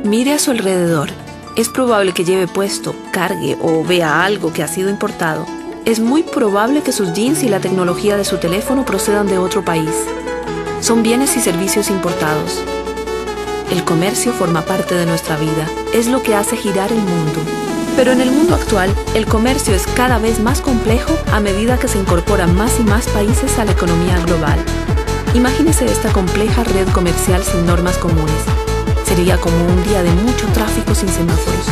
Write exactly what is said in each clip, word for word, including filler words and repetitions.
Mire a su alrededor. Es probable que lleve puesto, cargue o vea algo que ha sido importado. Es muy probable que sus jeans y la tecnología de su teléfono procedan de otro país. Son bienes y servicios importados. El comercio forma parte de nuestra vida. Es lo que hace girar el mundo. Pero en el mundo actual, el comercio es cada vez más complejo a medida que se incorporan más y más países a la economía global. Imagínese esta compleja red comercial sin normas comunes. Sería como un día de mucho tráfico sin semáforos.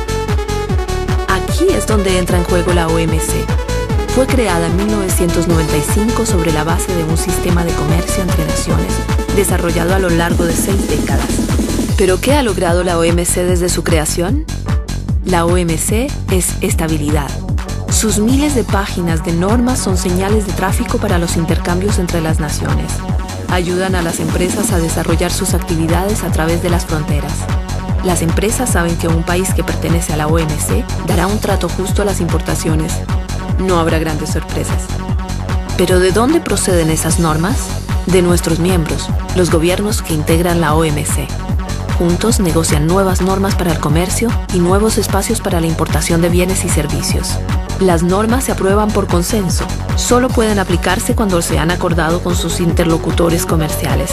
Aquí es donde entra en juego la O M C. Fue creada en mil novecientos noventa y cinco sobre la base de un sistema de comercio entre naciones, desarrollado a lo largo de seis décadas. ¿Pero qué ha logrado la O M C desde su creación? La O M C es estabilidad. Sus miles de páginas de normas son señales de tráfico para los intercambios entre las naciones. Ayudan a las empresas a desarrollar sus actividades a través de las fronteras. Las empresas saben que un país que pertenece a la O M C dará un trato justo a las importaciones. No habrá grandes sorpresas. ¿Pero de dónde proceden esas normas? De nuestros miembros, los gobiernos que integran la O M C. Juntos negocian nuevas normas para el comercio y nuevos espacios para la importación de bienes y servicios. Las normas se aprueban por consenso. Solo pueden aplicarse cuando se han acordado con sus interlocutores comerciales.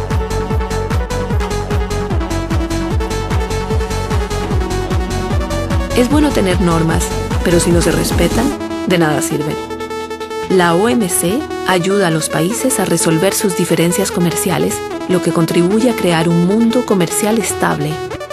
Es bueno tener normas, pero si no se respetan, de nada sirven. La O M C ayuda a los países a resolver sus diferencias comerciales, lo que contribuye a crear un mundo comercial estable.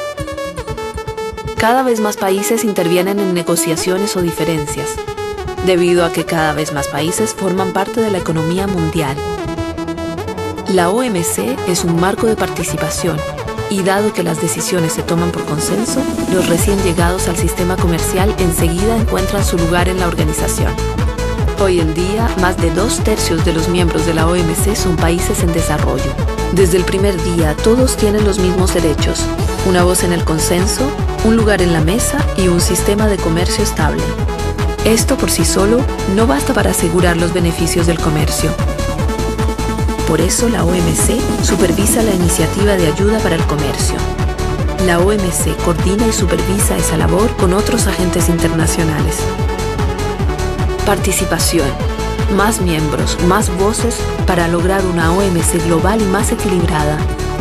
Cada vez más países intervienen en negociaciones o diferencias, debido a que cada vez más países forman parte de la economía mundial. La O M C es un marco de participación, y dado que las decisiones se toman por consenso, los recién llegados al sistema comercial enseguida encuentran su lugar en la organización. Hoy en día, más de dos tercios de los miembros de la O M C son países en desarrollo. Desde el primer día, todos tienen los mismos derechos, una voz en el consenso, un lugar en la mesa y un sistema de comercio estable. Esto por sí solo no basta para asegurar los beneficios del comercio. Por eso la O M C supervisa la iniciativa de ayuda para el comercio. La O M C coordina y supervisa esa labor con otros agentes internacionales. Participación. Más miembros, más voces para lograr una O M C global y más equilibrada.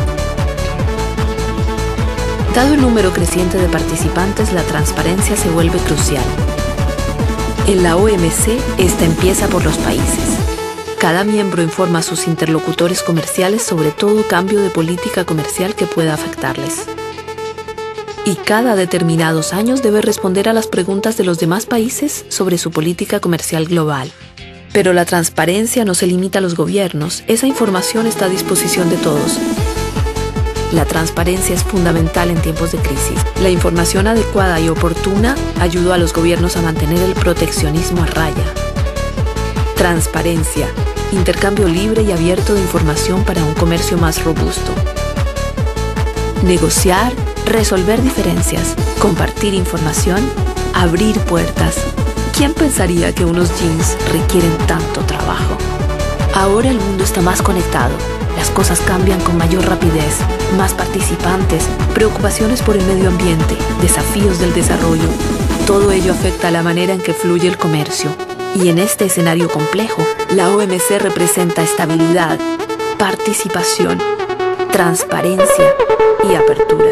Dado el número creciente de participantes, la transparencia se vuelve crucial. En la O M C, esta empieza por los países. Cada miembro informa a sus interlocutores comerciales sobre todo cambio de política comercial que pueda afectarles. Y cada determinados años debe responder a las preguntas de los demás países sobre su política comercial global. Pero la transparencia no se limita a los gobiernos, esa información está a disposición de todos. La transparencia es fundamental en tiempos de crisis. La información adecuada y oportuna ayudó a los gobiernos a mantener el proteccionismo a raya. Transparencia, intercambio libre y abierto de información para un comercio más robusto. Negociar, resolver diferencias, compartir información, abrir puertas. ¿Quién pensaría que unos jeans requieren tanto trabajo? Ahora el mundo está más conectado. Las cosas cambian con mayor rapidez, más participantes, preocupaciones por el medio ambiente, desafíos del desarrollo. Todo ello afecta a la manera en que fluye el comercio. Y en este escenario complejo, la O M C representa estabilidad, participación, transparencia y apertura.